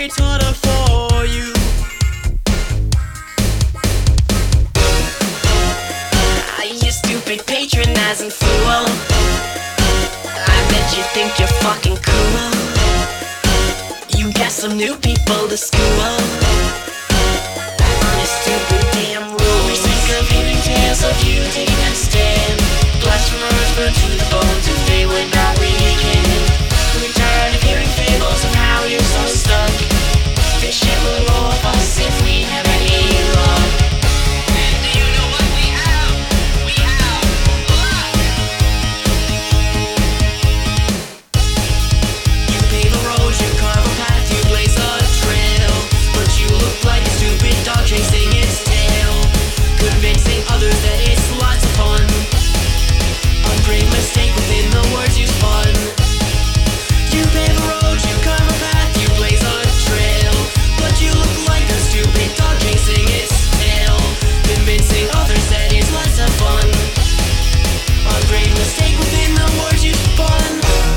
it's harder for you. You stupid patronizing fool. I bet you think you're fucking cool. You got some new people to school. You stupid damn rule. We sick of hearing tales of you taking a stand. Blasphemers burned to the bones if they would not weaken. We're tired of hearing fables of how you're so stuck. This shit will roll off us if we have any luck. And do you know what we have? We have luck. You pave a road, you carve a path, you blaze a trail. But you look like a stupid dog chasing its tail, convincing others that it's lots of fun. A great mistake within the words you spun. You pave a road, you carve a path, you blaze a trail. But you look like a stupid dog chasing its tail, convincing others that it's lots of fun. A great mistake within the words you spun.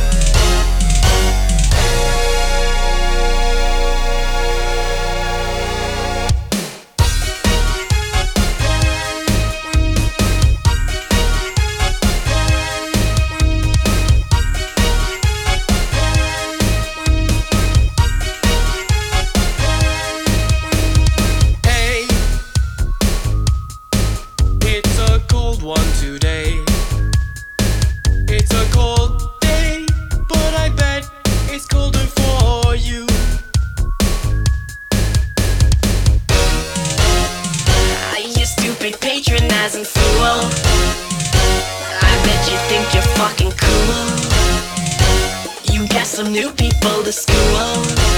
Hey, it's a cold one today. It's a cold day, but I bet it's colder for you. You stupid patronizing fool. I bet you think you're fucking cool. You got some new people to school.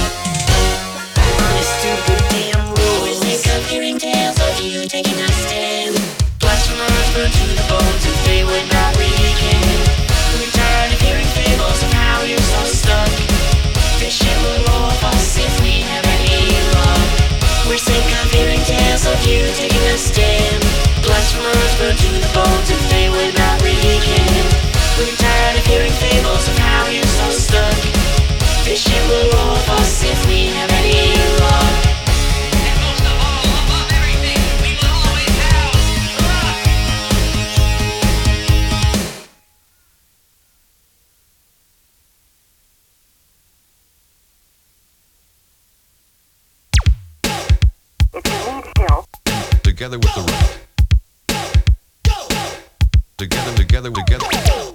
You stupid damn rules. We sick of hearing tales of you taking a stand. Blasphemers burned to the bones if they would not weaken. We're tired of hearing fables of how you're so stuck. This shit will roll off us if we have any luck. We're sick of hearing tales of you taking a stand. Blasphemers burned to the bones if they would not weaken. We're tired of hearing fables of how you're so stuck. This shit will roll off us if we have any luck. And most of all, above everything, we will always have luck. If you need help, Together with the rest. Together.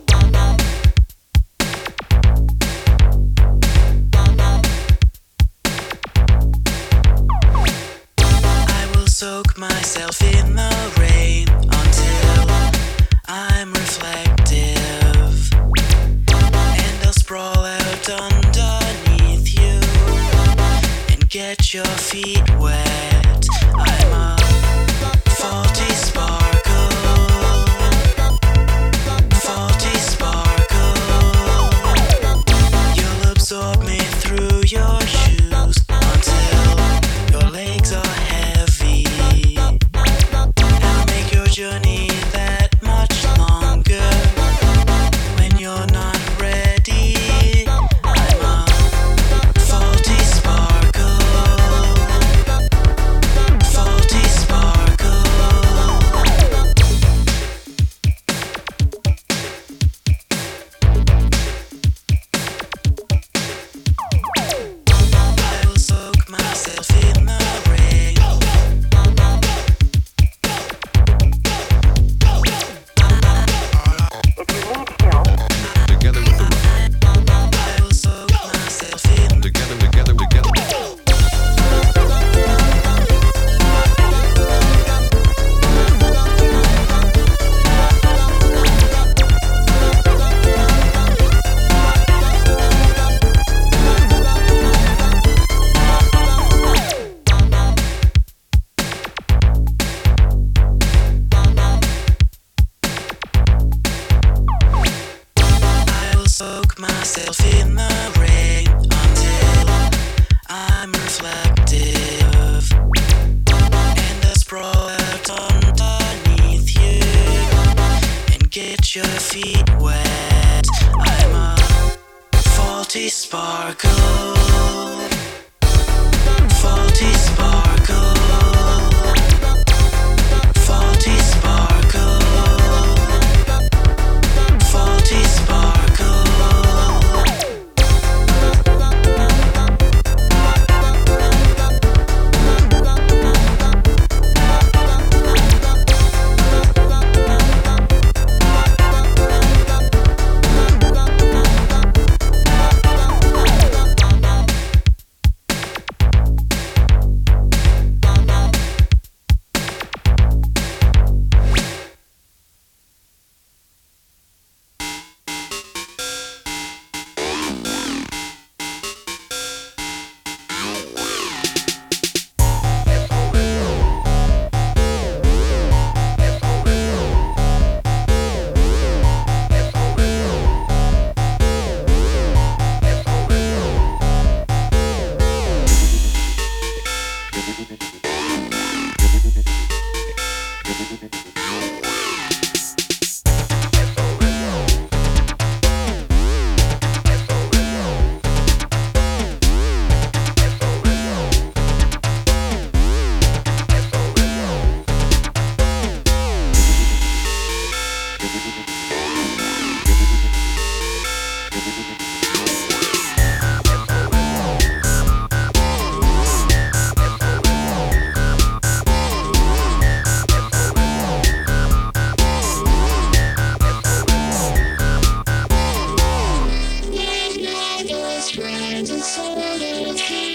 I will soak myself in the rain until I'm reflective, and I'll sprawl out underneath you and get your feet wet. I'm a faulty sparkle, faulty sparkle. You'll absorb me through your shoes until your legs are heavy. I'll make your journey that much longer when you're not ready. I'm a faulty sparkle, faulty sparkle. I will soak myself in the rain. if you need help, Together with the rest. I will soak myself in. Together. I will soak myself in the rain until I'm reflective, and I sprawl out underneath you and get your feet wet. I'm a faulty sparkle. Friends and soldiers.